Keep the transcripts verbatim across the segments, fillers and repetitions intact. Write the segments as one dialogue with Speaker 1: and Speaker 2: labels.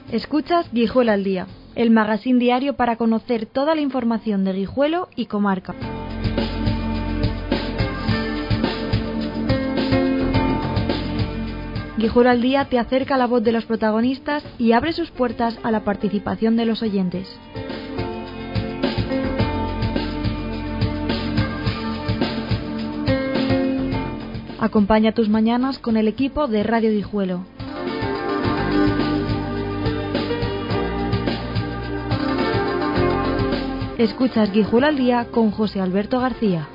Speaker 1: Escuchas Guijuelo al Día, el magazín diario para conocer toda la información de Guijuelo y comarca. Guijuelo al Día te acerca la voz de los protagonistas y abre sus puertas a la participación de los oyentes. Acompaña tus mañanas con el equipo de Radio Guijuelo. Escuchas Guijuelo al Día con José Alberto García.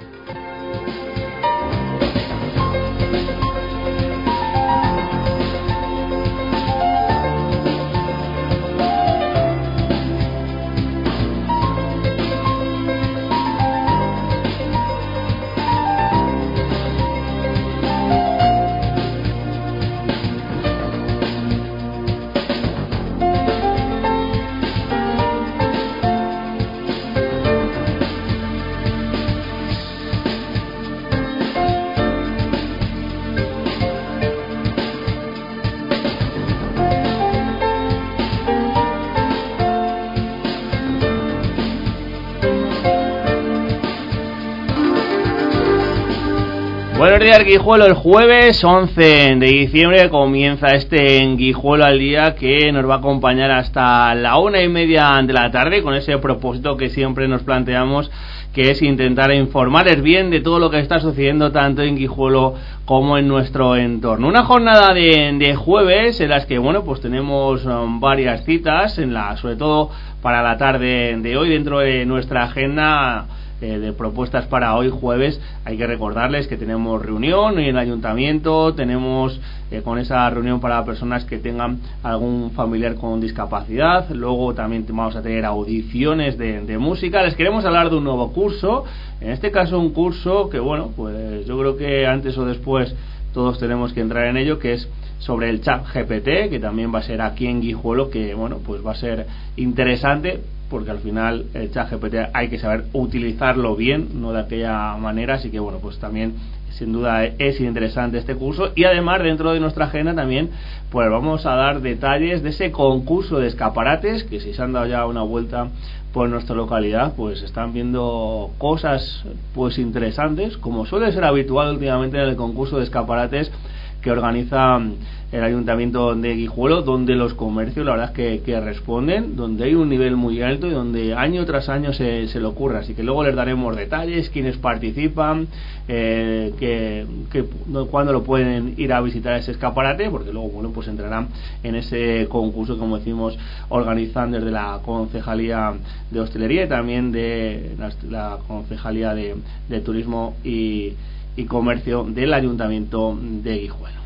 Speaker 2: Buenos días, Guijuelo. El jueves once de diciembre comienza este en Guijuelo al Día, que nos va a acompañar hasta la una y media de la tarde, con ese propósito que siempre nos planteamos, que es intentar informarles bien de todo lo que está sucediendo tanto en Guijuelo como en nuestro entorno. Una jornada de, de jueves en las que, bueno, pues tenemos um, varias citas, en la, sobre todo para la tarde de hoy, dentro de nuestra agenda de propuestas para hoy jueves. Hay que recordarles que tenemos reunión en el ayuntamiento, tenemos eh, con esa reunión para personas que tengan algún familiar con discapacidad. Luego también vamos a tener audiciones de, de música. Les queremos hablar de un nuevo curso, en este caso un curso que, bueno, pues yo creo que antes o después todos tenemos que entrar en ello, que es sobre el chat G P T, que también va a ser aquí en Guijuelo, que, bueno, pues va a ser interesante, porque al final el chat G P T hay que saber utilizarlo bien, no de aquella manera. Así que, bueno, pues también sin duda es interesante este curso. Y además, dentro de nuestra agenda también pues vamos a dar detalles de ese concurso de escaparates, que si se han dado ya una vuelta por nuestra localidad, pues están viendo cosas pues interesantes, como suele ser habitual últimamente en el concurso de escaparates que organiza el Ayuntamiento de Guijuelo, donde los comercios, la verdad es que, que responden, donde hay un nivel muy alto y donde año tras año se, se le ocurre. Así que luego les daremos detalles, quiénes participan, eh, que, que cuándo lo pueden ir a visitar ese escaparate, porque luego, bueno, pues entrarán en ese concurso, como decimos, organizan desde la Concejalía de Hostelería y también de la, la Concejalía de, de Turismo y y Comercio del Ayuntamiento de Guijuelo.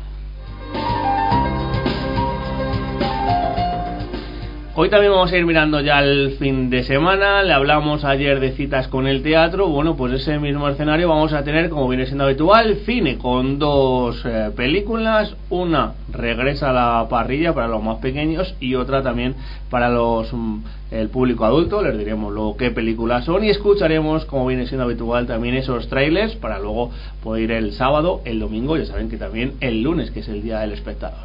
Speaker 2: Hoy también vamos a ir mirando ya el fin de semana. Le hablamos ayer de citas con el teatro. Bueno, pues ese mismo escenario vamos a tener, como viene siendo habitual, cine con dos eh, películas. Una regresa a la parrilla para los más pequeños y otra también para los um, el público adulto. Les diremos luego qué películas son y escucharemos, como viene siendo habitual, también esos trailers para luego poder ir el sábado, el domingo, ya saben que también el lunes, que es el Día del Espectador.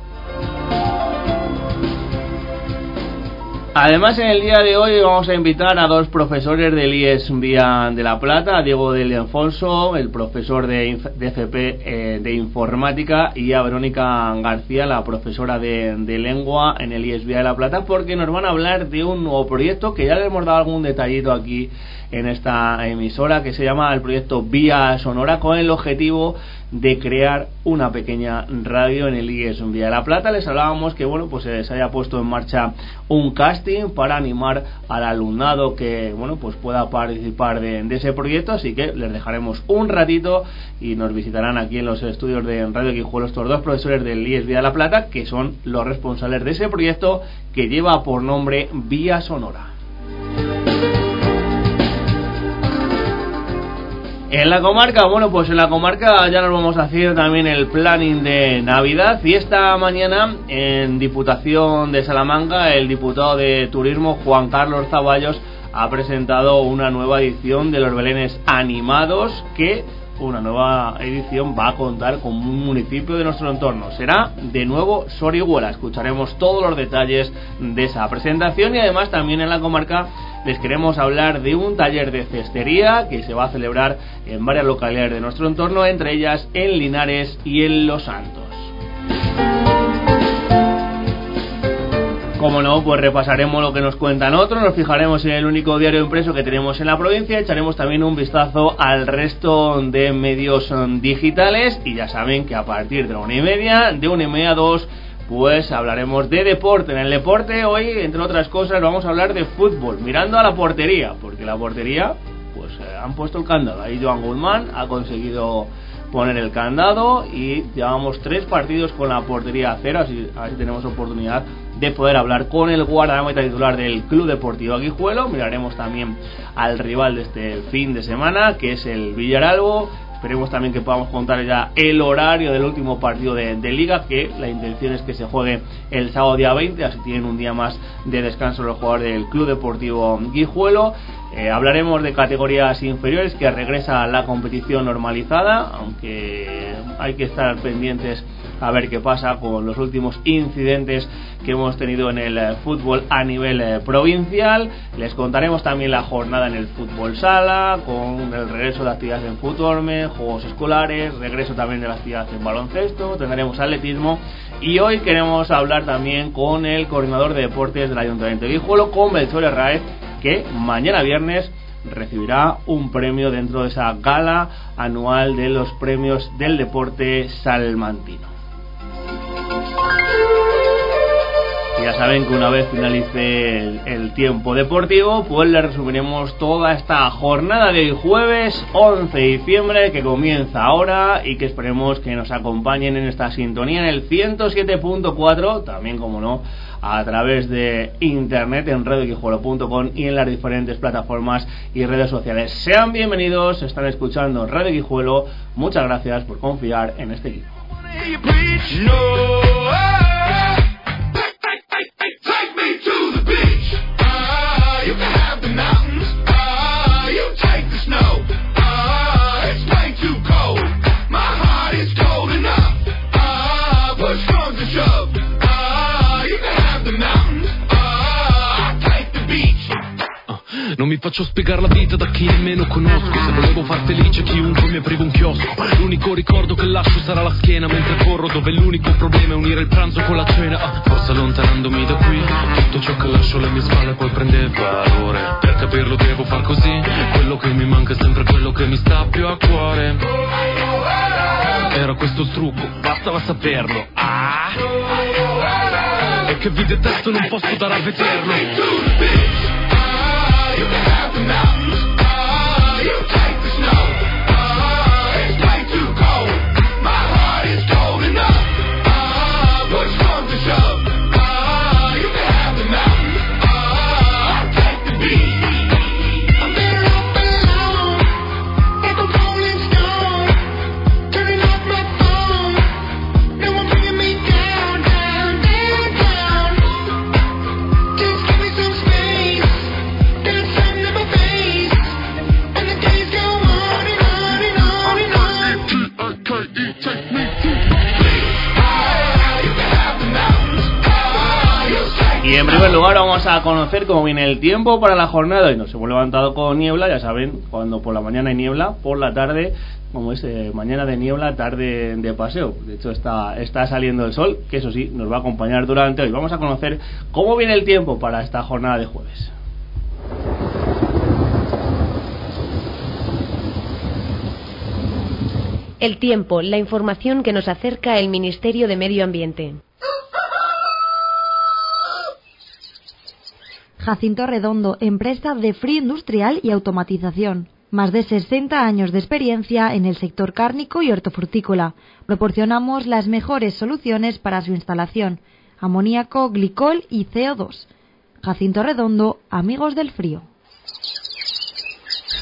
Speaker 2: Además, en el día de hoy vamos a invitar a dos profesores del I E S Vía de la Plata, a Diego del Alfonso, el profesor de, de F P eh, de Informática, y a Verónica García, la profesora de, de Lengua en el I E S Vía de la Plata, porque nos van a hablar de un nuevo proyecto que ya les hemos dado algún detallito aquí en esta emisora, que se llama el proyecto Vía Sonora, con el objetivo de crear una pequeña radio en el I E S Vía de la Plata. Les hablábamos que, bueno, pues se haya puesto en marcha un casting para animar al alumnado que, bueno, pues pueda participar de, de ese proyecto. Así que les dejaremos un ratito y nos visitarán aquí en los estudios de Radio Guijuelo estos dos profesores del I E S Vía de la Plata, que son los responsables de ese proyecto que lleva por nombre Vía Sonora. En la comarca, bueno, pues en la comarca ya nos vamos a hacer también el planning de Navidad, y esta mañana en Diputación de Salamanca el diputado de Turismo Juan Carlos Zaballos ha presentado una nueva edición de los belenes animados que una nueva edición va a contar con un municipio de nuestro entorno. Será de nuevo Sorihuela. Escucharemos todos los detalles de esa presentación y además también en la comarca les queremos hablar de un taller de cestería que se va a celebrar en varias localidades de nuestro entorno, entre ellas en Linares y en Los Santos. Como no, pues repasaremos lo que nos cuentan otros, nos fijaremos en el único diario impreso que tenemos en la provincia, echaremos también un vistazo al resto de medios digitales y ya saben que a partir de la una y media, de una y media a dos, pues hablaremos de deporte. En el deporte hoy, entre otras cosas, vamos a hablar de fútbol, mirando a la portería, porque la portería, pues eh, han puesto el candado. Ahí Joan Guzmán ha conseguido poner el candado y llevamos tres partidos con la portería a cero, así, así tenemos oportunidad de poder hablar con el guardameta titular del Club Deportivo Guijuelo. Miraremos también al rival de este fin de semana, que es el Villaralbo. Esperemos también que podamos contar ya el horario del último partido de, de Liga, que la intención es que se juegue el sábado día veinte, así tienen un día más de descanso los jugadores del Club Deportivo Guijuelo. Eh, hablaremos de categorías inferiores, que regresa a la competición normalizada, aunque hay que estar pendientes a ver qué pasa con los últimos incidentes que hemos tenido en el eh, fútbol a nivel eh, provincial. Les contaremos también la jornada en el fútbol sala, con el regreso de actividades en Futorme, juegos escolares, regreso también de la actividad en baloncesto, tendremos atletismo y hoy queremos hablar también con el coordinador de deportes del Ayuntamiento de Guijuelo, con Melchor Herráez, que mañana viernes recibirá un premio dentro de esa gala anual de los premios del deporte salmantino. Ya saben que una vez finalice el, el tiempo deportivo, pues les resumiremos toda esta jornada del jueves once de diciembre que comienza ahora y que esperemos que nos acompañen en esta sintonía en el ciento siete punto cuatro, también como no a través de internet en radio guijuelo punto com y en las diferentes plataformas y redes sociales. Sean bienvenidos, están escuchando Radio Guijuelo. Muchas gracias por confiar en este equipo.
Speaker 3: Non mi faccio spiegare la vita da chi nemmeno conosco. Se volevo far felice chiunque mi apriva un chiosco, l'unico ricordo che lascio sarà la schiena mentre corro, dove l'unico problema è unire il pranzo con la cena. ah, Forse allontanandomi da qui tutto ciò che lascio alle mie spalle poi prende valore. Per capirlo devo far così, quello che mi manca è sempre quello che mi sta più a cuore. Era questo il trucco, bastava saperlo. Ah, e che vi detesto non posso dare a vederlo. You can have the mountains, ah, you take the snow, ah, it's way too cold, my heart is cold enough, ah, push comes to shove, ah, you can have the mountains, ah, I'll take the beat. I'm better off alone, like a rolling stone, turning off my phone, no one bringing me down, down, down, down, just give me some space.
Speaker 2: Y en primer lugar vamos a conocer cómo viene el tiempo para la jornada. Y nos hemos levantado con niebla, ya saben, cuando por la mañana hay niebla, por la tarde, como es eh, mañana de niebla, tarde de paseo. De hecho está, está saliendo el sol, que eso sí, nos va a acompañar durante hoy. Vamos a conocer cómo viene el tiempo para esta jornada de jueves.
Speaker 4: El tiempo, la información que nos acerca el Ministerio de Medio Ambiente.
Speaker 1: Jacinto Redondo, empresa de frío industrial y automatización. Más de sesenta años de experiencia en el sector cárnico y hortofrutícola. Proporcionamos las mejores soluciones para su instalación: amoníaco, glicol y C O dos. Jacinto Redondo, amigos del frío.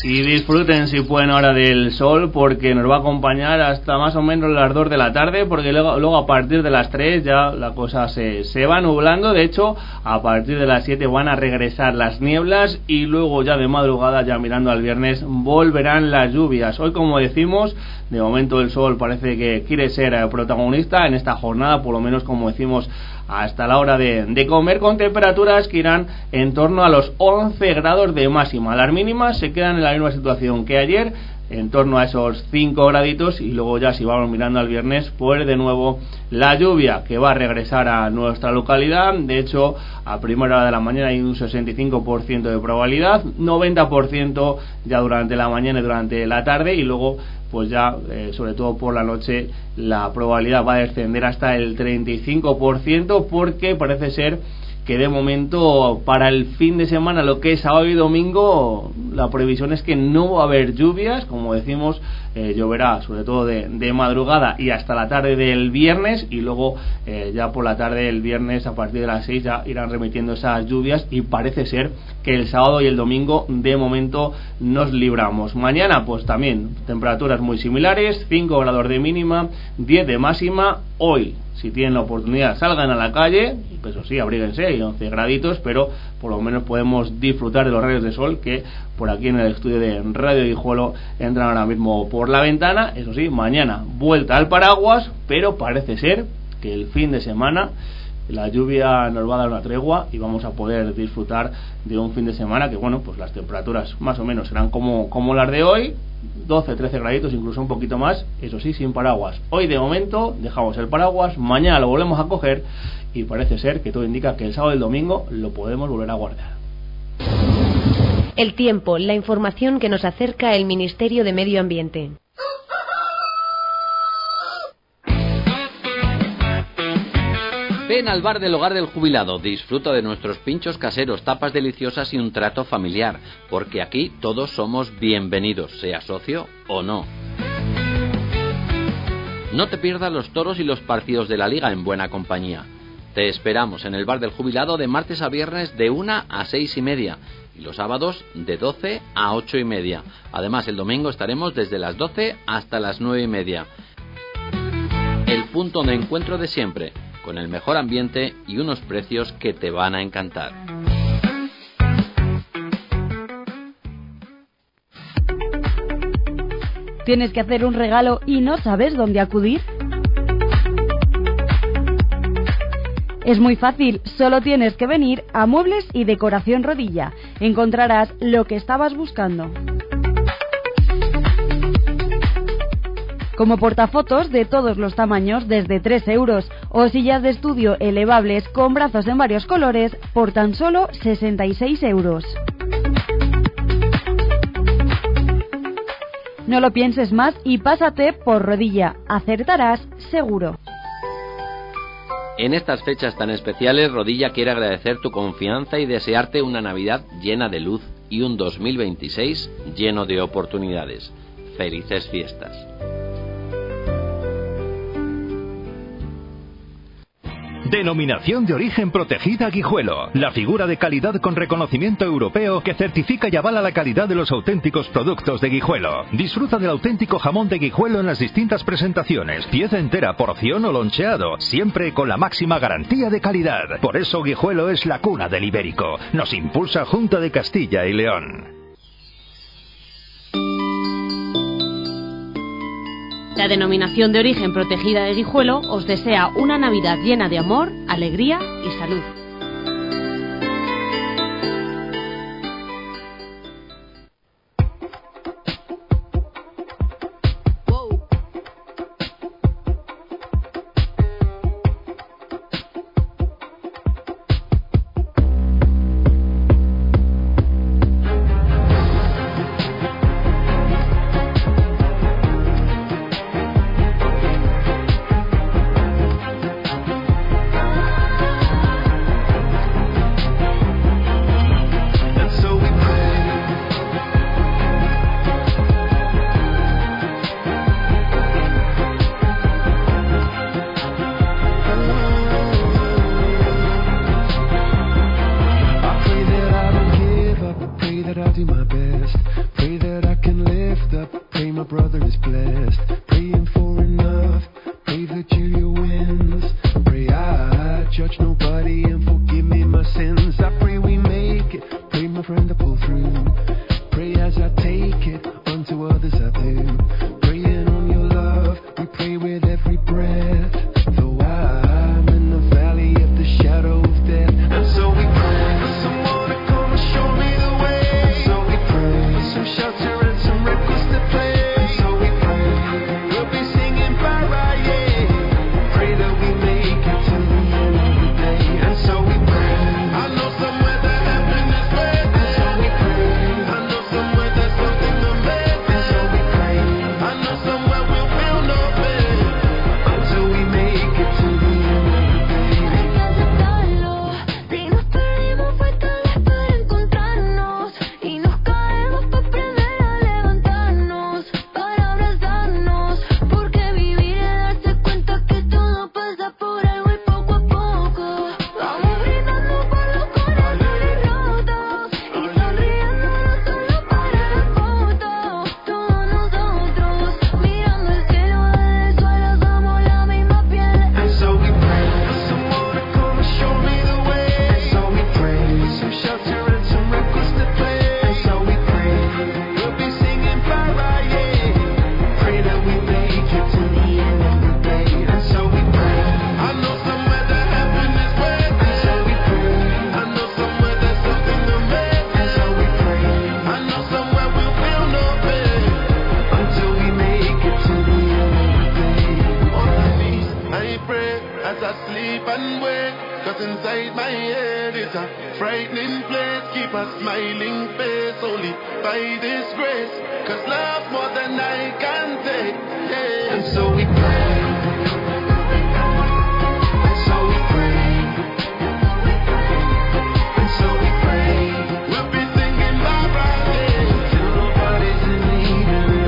Speaker 2: Y disfruten si pueden ahora del sol, porque nos va a acompañar hasta más o menos las dos de la tarde, porque luego, luego a partir de las tres ya la cosa se, se va nublando. De hecho, a partir de las siete van a regresar las nieblas y luego ya de madrugada, ya mirando al viernes, volverán las lluvias. Hoy, como decimos, de momento el sol parece que quiere ser protagonista en esta jornada, por lo menos como decimos hasta la hora de, de comer, con temperaturas que irán en torno a los once grados de máxima. Las mínimas se quedan en la misma situación que ayer, en torno a esos cinco graditos, y luego ya si vamos mirando al viernes, pues de nuevo la lluvia que va a regresar a nuestra localidad. De hecho, a primera hora de la mañana hay un sesenta y cinco por ciento de probabilidad, noventa por ciento ya durante la mañana y durante la tarde, y luego pues ya eh, sobre todo por la noche la probabilidad va a descender hasta el treinta y cinco por ciento, porque parece ser que de momento para el fin de semana, lo que es sábado y domingo, la previsión es que no va a haber lluvias. Como decimos, eh, lloverá sobre todo de, de madrugada y hasta la tarde del viernes, y luego eh, ya por la tarde del viernes a partir de las seis ya irán remitiendo esas lluvias, y parece ser que el sábado y el domingo de momento nos libramos. Mañana pues también temperaturas muy similares, cinco grados de mínima, diez de máxima. Hoy, si tienen la oportunidad, salgan a la calle, eso sí, abríguense, hay once graditos, pero por lo menos podemos disfrutar de los rayos de sol que por aquí en el estudio de Radio Guijuelo entran ahora mismo por la ventana. Eso sí, mañana vuelta al paraguas, pero parece ser que el fin de semana la lluvia nos va a dar una tregua y vamos a poder disfrutar de un fin de semana que, bueno, pues las temperaturas más o menos serán como, como las de hoy, doce, trece graditos, incluso un poquito más, eso sí, sin paraguas. Hoy de momento dejamos el paraguas, mañana lo volvemos a coger y parece ser que todo indica que el sábado y el domingo lo podemos volver a guardar.
Speaker 4: El tiempo, la información que nos acerca el Ministerio de Medio Ambiente.
Speaker 5: Ven al bar del Hogar del Jubilado, disfruta de nuestros pinchos caseros, tapas deliciosas y un trato familiar, porque aquí todos somos bienvenidos, sea socio o no. No te pierdas los toros y los partidos de la Liga en buena compañía. Te esperamos en el bar del Jubilado de martes a viernes de una a seis y media y los sábados de doce a ocho y media. Además, el domingo estaremos desde las doce hasta las nueve y media. El punto de encuentro de siempre, con el mejor ambiente y unos precios que te van a encantar.
Speaker 6: ¿Tienes que hacer un regalo y no sabes dónde acudir? Es muy fácil, solo tienes que venir a Muebles y Decoración Rodilla. Encontrarás lo que estabas buscando. Como portafotos de todos los tamaños desde tres euros, o sillas de estudio elevables con brazos en varios colores por tan solo sesenta y seis euros. No lo pienses más y pásate por Rodilla, acertarás seguro.
Speaker 5: En estas fechas tan especiales, Rodilla quiere agradecer tu confianza y desearte una Navidad llena de luz y un dos mil veintiséis lleno de oportunidades. Felices fiestas.
Speaker 7: Denominación de origen protegida Guijuelo. La figura de calidad con reconocimiento europeo que certifica y avala la calidad de los auténticos productos de Guijuelo. Disfruta del auténtico jamón de Guijuelo en las distintas presentaciones. Pieza entera, porción o loncheado. Siempre con la máxima garantía de calidad. Por eso Guijuelo es la cuna del ibérico. Nos impulsa Junta de Castilla y León.
Speaker 8: La Denominación de Origen Protegida de Guijuelo os desea una Navidad llena de amor, alegría y salud.
Speaker 9: I sleep and wake, cause inside my head it's a frightening place. Keep a smiling face only by this grace, cause love more than I can take, yeah. And so we pray, and so we pray, and so we pray. We'll be singing Barbara Day till nobody's in need of it.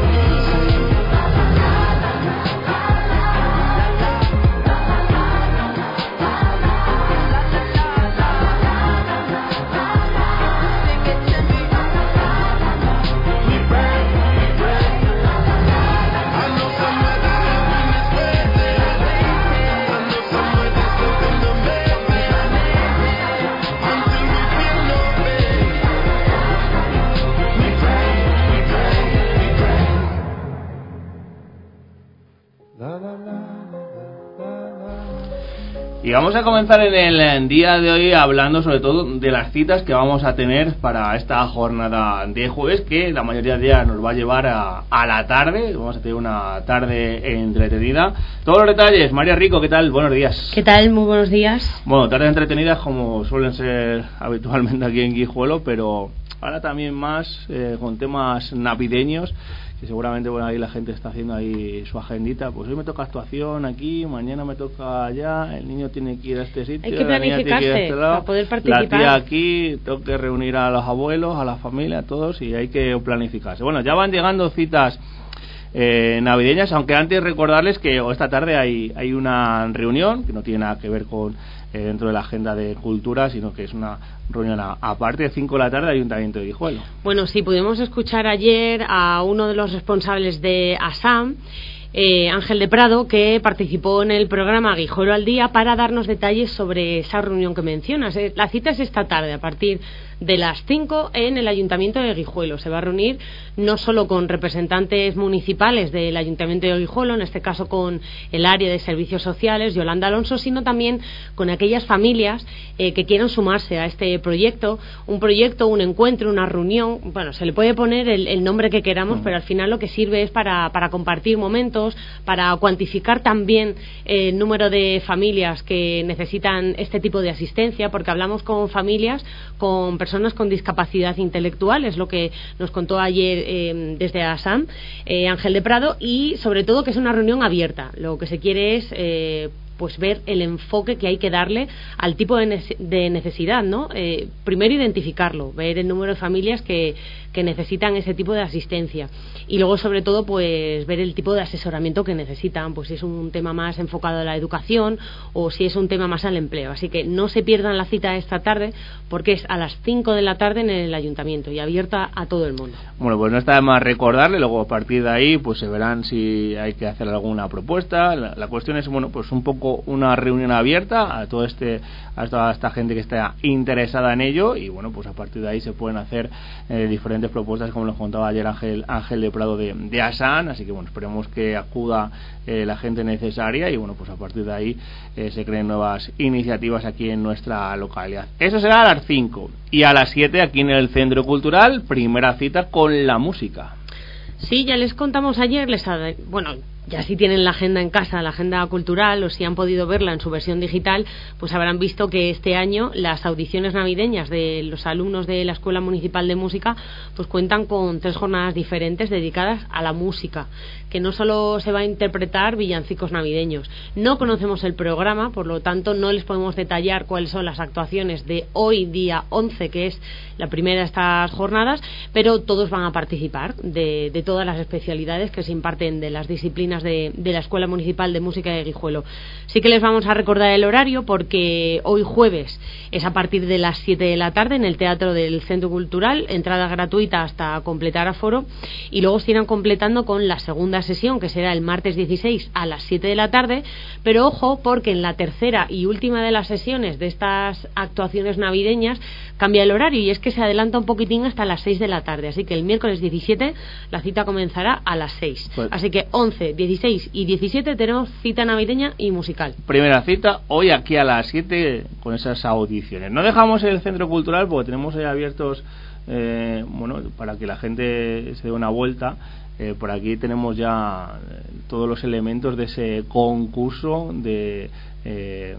Speaker 2: Y vamos a comenzar en el día de hoy hablando sobre todo de las citas que vamos a tener para esta jornada de jueves, que la mayoría de días nos va a llevar a, a la tarde. Vamos a tener una tarde entretenida. Todos los detalles, María Rico, ¿qué tal? Buenos días.
Speaker 8: ¿Qué tal? Muy buenos días.
Speaker 2: Bueno, tardes entretenidas como suelen ser habitualmente aquí en Guijuelo, pero ahora también más eh, con temas navideños, que seguramente bueno, ahí la gente está haciendo ahí su agendita. Pues hoy me toca actuación aquí, mañana me toca allá, el niño tiene que ir a este sitio,
Speaker 8: hay que planificarse
Speaker 2: a este lado,
Speaker 8: para poder participar.
Speaker 2: La tía aquí, tengo que reunir a los abuelos, a la familia, a todos, y hay que planificarse. Bueno, ya van llegando citas eh, navideñas, aunque antes recordarles que esta tarde hay, hay una reunión que no tiene nada que ver con eh, dentro de la agenda de cultura, sino que es una reunión a, aparte de cinco de la tarde, Ayuntamiento de Guijuelo.
Speaker 8: Bueno, sí, pudimos escuchar ayer a uno de los responsables de ASAM, eh, Ángel de Prado, que participó en el programa Guijuelo al Día para darnos detalles sobre esa reunión que mencionas. La cita es esta tarde a partir de las cinco en el Ayuntamiento de Guijuelo. Se va a reunir no solo con representantes municipales del Ayuntamiento de Guijuelo, en este caso con el área de servicios sociales, Yolanda Alonso, sino también con aquellas familias eh, que quieran sumarse a este proyecto, un proyecto, un encuentro, una reunión. Bueno, se le puede poner el, el nombre que queramos, mm. pero al final lo que sirve es para, para compartir momentos, para cuantificar también eh, el número de familias que necesitan este tipo de asistencia, porque hablamos con familias, con personas personas con discapacidad intelectual, es lo que nos contó ayer eh, desde ASAM eh, Ángel de Prado, y sobre todo que es una reunión abierta. Lo que se quiere es eh, pues ver el enfoque que hay que darle al tipo de, ne- de necesidad, ¿no? Eh, primero identificarlo, ver el número de familias que, que necesitan ese tipo de asistencia, y luego sobre todo pues ver el tipo de asesoramiento que necesitan, pues si es un tema más enfocado a la educación o si es un tema más al empleo. Así que no se pierdan la cita esta tarde, porque es a las cinco de la tarde en el Ayuntamiento y abierta a todo el mundo.
Speaker 2: Bueno, pues no está de más recordarle, luego a partir de ahí pues se verán si hay que hacer alguna propuesta. La, la cuestión es, bueno, pues un poco una reunión abierta a todo este a toda esta gente que está interesada en ello, y bueno, pues a partir de ahí se pueden hacer eh, diferentes propuestas, como nos contaba ayer Ángel Ángel de Prado de, de ASAN. Así que bueno, esperemos que acuda eh, la gente necesaria, y bueno, pues a partir de ahí eh, se creen nuevas iniciativas aquí en nuestra localidad. Eso será a las cinco, y a las siete aquí en el Centro Cultural, primera cita con la música.
Speaker 8: Sí, ya les contamos ayer, les ha, bueno, ya si tienen la agenda en casa, la agenda cultural, o si han podido verla en su versión digital, pues habrán visto que este año las audiciones navideñas de los alumnos de la Escuela Municipal de Música pues cuentan con tres jornadas diferentes dedicadas a la música, que no solo se va a interpretar villancicos navideños. No conocemos el programa, por lo tanto no les podemos detallar cuáles son las actuaciones de hoy, día once, que es la primera de estas jornadas, pero todos van a participar de, de todas las especialidades que se imparten de las disciplinas De, de la Escuela Municipal de Música de Guijuelo. Sí que les vamos a recordar el horario, porque hoy jueves es a partir de las siete de la tarde en el Teatro del Centro Cultural, entrada gratuita hasta completar aforo, y luego se irán completando con la segunda sesión, que será el martes dieciséis a las siete de la tarde, pero ojo, porque en la tercera y última de las sesiones de estas actuaciones navideñas cambia el horario, y es que se adelanta un poquitín hasta las seis de la tarde, así que el miércoles diecisiete la cita comenzará a las seis. Pues, así que once, dieciséis y diecisiete tenemos cita navideña y musical.
Speaker 2: Primera cita hoy aquí a las siete con esas audiciones. No dejamos el Centro Cultural porque tenemos ahí abiertos eh, bueno, para que la gente se dé una vuelta eh, por aquí tenemos ya todos los elementos de ese concurso de, eh,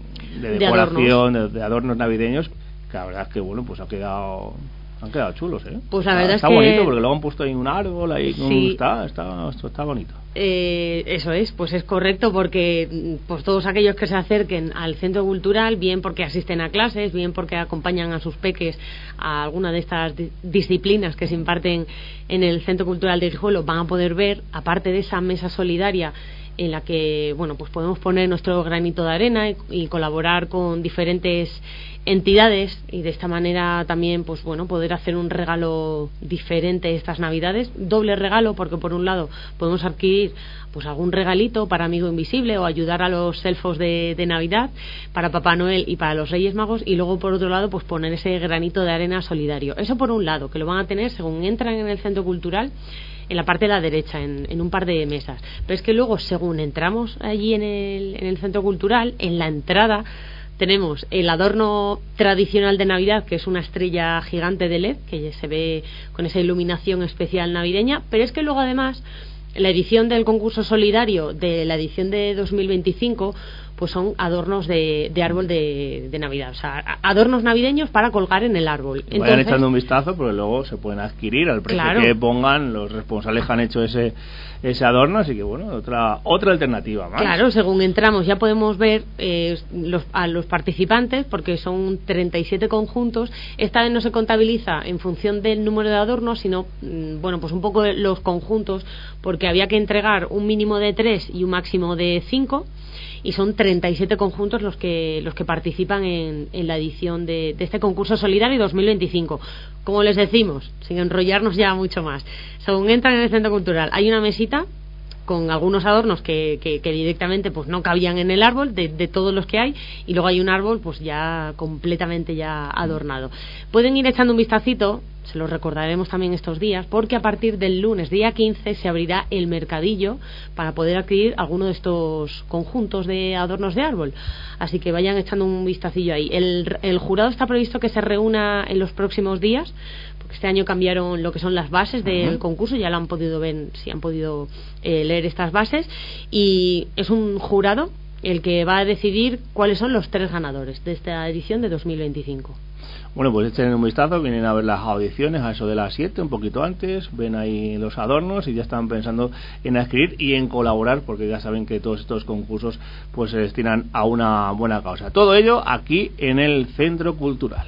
Speaker 2: de decoración, de adornos. De, de adornos navideños, que la verdad es que bueno, pues ha quedado... Han quedado chulos, ¿eh?
Speaker 8: Pues la verdad
Speaker 2: está
Speaker 8: es que...
Speaker 2: bonito porque luego han puesto ahí un árbol, ahí
Speaker 8: sí.
Speaker 2: está, está, está bonito.
Speaker 8: Eh, eso es, pues es correcto porque pues todos aquellos que se acerquen al centro cultural, bien porque asisten a clases, bien porque acompañan a sus peques a alguna de estas di- disciplinas que se imparten en el centro cultural de Guijuelo, van a poder ver, aparte de esa mesa solidaria en la que bueno pues podemos poner nuestro granito de arena y, y colaborar con diferentes entidades y de esta manera también pues bueno poder hacer un regalo diferente estas navidades, doble regalo porque por un lado podemos adquirir pues algún regalito para Amigo Invisible o ayudar a los elfos de, de Navidad, para Papá Noel y para los Reyes Magos, y luego por otro lado pues poner ese granito de arena solidario. Eso por un lado, que lo van a tener según entran en el centro cultural en la parte de la derecha, en, en un par de mesas. Pero es que luego, según entramos allí en el, en el centro cultural, en la entrada tenemos el adorno tradicional de Navidad, que es una estrella gigante de L E D, que se ve con esa iluminación especial navideña, pero es que luego además la edición del concurso solidario de la edición de dos mil veinticinco pues son adornos de, de árbol de, de Navidad, o sea, adornos navideños para colgar en el árbol.
Speaker 2: Entonces, vayan echando un vistazo, porque luego se pueden adquirir al precio
Speaker 8: claro.
Speaker 2: que pongan los responsables que han hecho ese ese adorno, así que bueno, otra otra alternativa más.
Speaker 8: Claro, según entramos ya podemos ver eh, los, a los participantes, porque son treinta y siete conjuntos. Esta vez no se contabiliza en función del número de adornos, sino mm, bueno, pues un poco los conjuntos, porque había que entregar un mínimo de tres y un máximo de cinco. Y son treinta y siete conjuntos los que los que participan en, en la edición de, de este concurso solidario dos mil veinticinco. Como les decimos, sin enrollarnos ya mucho más, según entran en el centro cultural hay una mesita con algunos adornos que, que, que directamente pues no cabían en el árbol de, de todos los que hay, y luego hay un árbol pues ya completamente ya adornado. Pueden ir echando un vistacito, se los recordaremos también estos días, porque a partir del lunes día quince se abrirá el mercadillo para poder adquirir alguno de estos conjuntos de adornos de árbol, así que vayan echando un vistacillo ahí. El, el jurado está previsto que se reúna en los próximos días, porque este año cambiaron lo que son las bases del uh-huh. concurso, ya lo han podido ver, si han podido eh, leer estas bases, y es un jurado el que va a decidir cuáles son los tres ganadores de esta edición de dos mil veinticinco.
Speaker 2: Bueno, pues echen un vistazo, vienen a ver las audiciones a eso de las siete, un poquito antes, ven ahí los adornos y ya están pensando en adquirir y en colaborar, porque ya saben que todos estos concursos pues se destinan a una buena causa. Todo ello aquí en el Centro Cultural.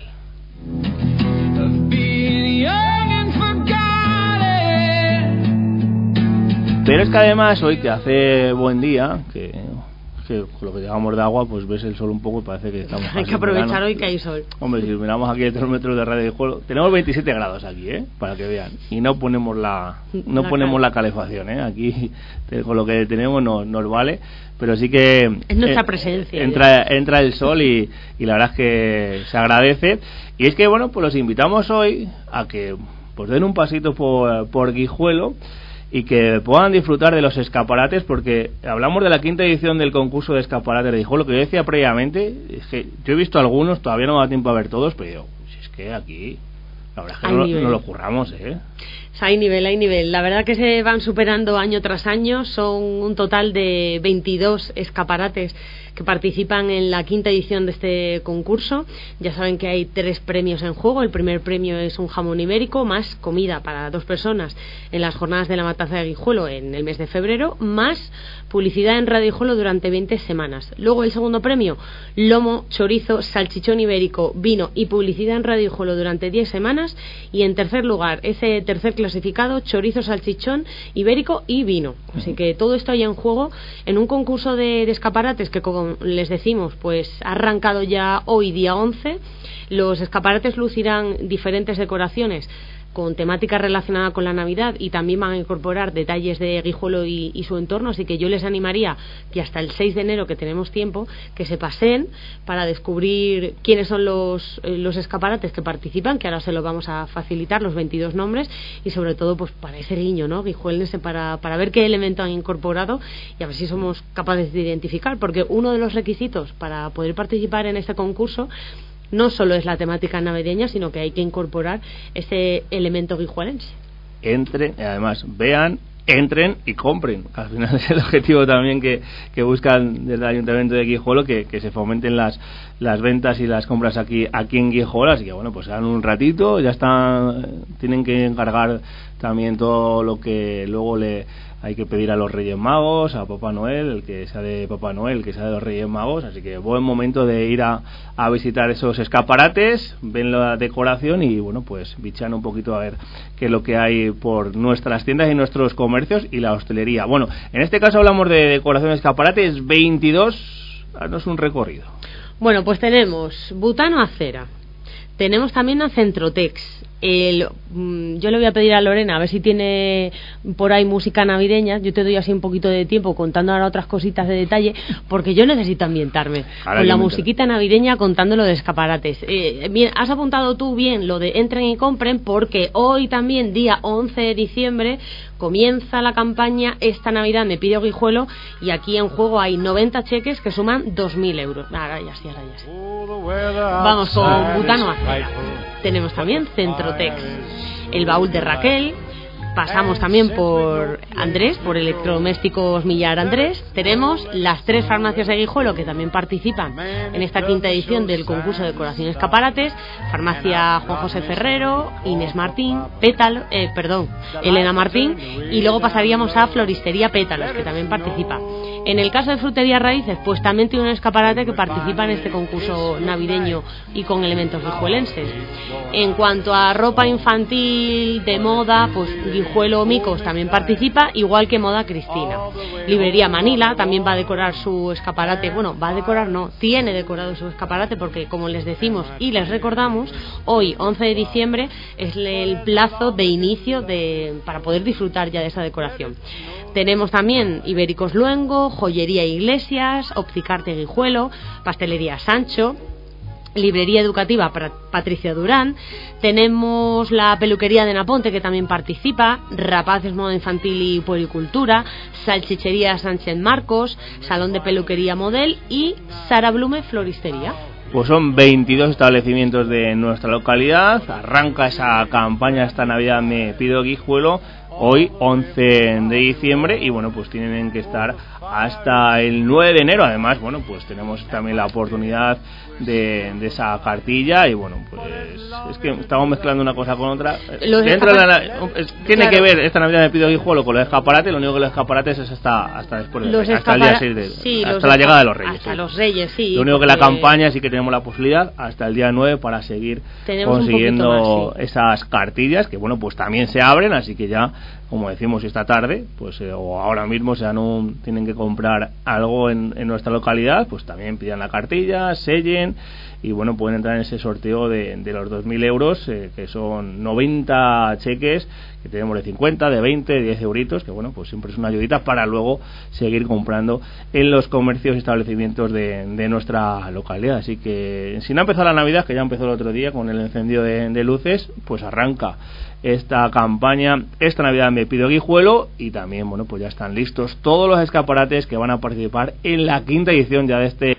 Speaker 2: Pero es que además hoy, que hace buen día, que, que con lo que llevamos de agua pues ves el sol un poco y parece que estamos
Speaker 8: hay que aprovechar hoy que hay sol.
Speaker 2: Hombre, si miramos aquí a tres metros de radio de juego, tenemos veintisiete grados aquí, ¿eh? Para que vean, y no ponemos la no la ponemos cal- la calefacción, ¿eh? Aquí con lo que tenemos nos, nos vale, pero sí que
Speaker 8: es nuestra eh, presencia,
Speaker 2: entra ¿eh? entra el sol y, y la verdad es que se agradece. Y es que bueno, pues los invitamos hoy a que pues den un pasito por, por Guijuelo y que puedan disfrutar de los escaparates, porque hablamos de la quinta edición del concurso de escaparates de Guijuelo, que yo decía previamente, es que yo he visto algunos, todavía no me da tiempo a ver todos, pero digo, si es que aquí la verdad es que no, no lo curramos, ¿eh?
Speaker 8: Hay nivel, hay nivel. La verdad que se van superando año tras año. Son un total de veintidós escaparates que participan en la quinta edición de este concurso. Ya saben que hay tres premios en juego. El primer premio es un jamón ibérico más comida para dos personas en las jornadas de la matanza de Guijuelo en el mes de febrero, más publicidad en Radio Guijuelo durante veinte semanas. Luego el segundo premio, lomo, chorizo, salchichón ibérico, vino y publicidad en Radio Guijuelo durante diez semanas. Y en tercer lugar, ese tercer clasificado, chorizo, salchichón ibérico y vino. Así que todo esto hay en juego en un concurso de, de escaparates que, como les decimos, pues ha arrancado ya hoy día once. Los escaparates lucirán diferentes decoraciones con temática relacionada con la Navidad, y también van a incorporar detalles de Guijuelo y, y su entorno, así que yo les animaría que hasta el seis de enero, que tenemos tiempo, que se paseen para descubrir quiénes son los, eh, los escaparates que participan, que ahora se los vamos a facilitar, los veintidós nombres, y sobre todo pues para ese guiño, ¿no? Guijuelense, para, para ver qué elemento han incorporado y a ver si somos capaces de identificar, porque uno de los requisitos para poder participar en este concurso no solo es la temática navideña, sino que hay que incorporar ese elemento guijuelense.
Speaker 2: entren, y además vean, entren y compren. Al final es el objetivo también que, que buscan desde el Ayuntamiento de Guijuelo, que, que se fomenten las las ventas y las compras aquí aquí en Guijuelo. Así que bueno, pues dan un ratito, ya están, tienen que encargar también todo lo que luego le hay que pedir a los Reyes Magos, a Papá Noel, el que sea de Papá Noel, el que sea de los Reyes Magos. Así que buen momento de ir a, a visitar esos escaparates, ven la decoración y bueno, pues bichan un poquito a ver qué es lo que hay por nuestras tiendas y nuestros comercios y la hostelería. Bueno, en este caso hablamos de decoración de escaparates veintidós, haznos un recorrido.
Speaker 8: Bueno, pues tenemos Butano Acera, tenemos también a Centrotex. El, yo le voy a pedir a Lorena a ver si tiene por ahí música navideña. Yo te doy así un poquito de tiempo contando ahora otras cositas de detalle, porque yo necesito ambientarme ahora con la musiquita navideña, contando lo de escaparates. Eh, bien, has apuntado tú bien lo de entren y compren, porque hoy también, día once de diciembre, comienza la campaña Esta Navidad me pido Guijuelo, y aquí en juego hay noventa cheques que suman dos mil euros. Ahora ya sí, ahora ya sí. Vamos con Butano Acera. Tenemos también Centrotex, el baúl de Raquel. Pasamos también por Andrés, por Electrodomésticos Millar Andrés. Tenemos las tres farmacias de Guijuelo que también participan en esta quinta edición del concurso de decoración de escaparates. Farmacia Juan José Ferrero, Inés Martín, Pétalo, eh, perdón, Elena Martín. Y luego pasaríamos a Floristería Pétalos, que también participa. En el caso de Frutería Raíces, pues también tiene un escaparate que participa en este concurso navideño y con elementos guijuelenses. En cuanto a ropa infantil de moda, pues Guijuelo Micos también participa, igual que Moda Cristina. Librería Manila también va a decorar su escaparate. Bueno, va a decorar, no, tiene decorado su escaparate, porque como les decimos y les recordamos, hoy once de diciembre es el plazo de inicio de, para poder disfrutar ya de esa decoración. Tenemos también Ibéricos Luengo, Joyería Iglesias, Opticarte Guijuelo, Pastelería Sancho, Librería Educativa Patricia Durán. Tenemos la Peluquería de Naponte, que también participa, Rapaces Moda Infantil y Puericultura, Salchichería Sánchez Marcos, Salón de Peluquería Model y Sara Blume Floristería.
Speaker 2: Pues son veintidós establecimientos de nuestra localidad. Arranca esa campaña Esta Navidad me pido Guijuelo hoy once de diciembre, y bueno, pues tienen que estar hasta el nueve de enero. Además, bueno, pues tenemos también la oportunidad de, de esa cartilla, y bueno, pues es que estamos mezclando una cosa con otra.
Speaker 8: Los
Speaker 2: Dentro de la, es, tiene
Speaker 8: claro.
Speaker 2: que ver Esta Navidad me pido Guijuelo con los escaparates. Lo único que los escaparates es hasta hasta después de
Speaker 8: los
Speaker 2: hasta
Speaker 8: escapara-
Speaker 2: el día seis de
Speaker 8: sí,
Speaker 2: hasta
Speaker 8: los
Speaker 2: la llegada de los Reyes.
Speaker 8: Hasta
Speaker 2: sí.
Speaker 8: los Reyes, sí.
Speaker 2: Lo único que la
Speaker 8: porque
Speaker 2: campaña sí que tenemos la posibilidad hasta el día nueve para seguir
Speaker 8: tenemos
Speaker 2: consiguiendo
Speaker 8: más, sí.
Speaker 2: esas cartillas, que bueno, pues también se abren, así que ya, como decimos, esta tarde, pues eh, o ahora mismo, si no tienen que comprar algo en, en nuestra localidad, pues también pidan la cartilla, sellen, y bueno, pueden entrar en ese sorteo de, de los dos mil euros, eh, que son noventa cheques, que tenemos de cincuenta, de veinte, de diez euritos, que bueno, pues siempre es una ayudita para luego seguir comprando en los comercios y establecimientos de, de nuestra localidad. Así que, si no ha empezado la Navidad, que ya empezó el otro día con el encendido de, de luces, pues arranca esta campaña Esta Navidad me pido Guijuelo, y también, bueno, pues ya están listos todos los escaparates que van a participar en la quinta edición ya de este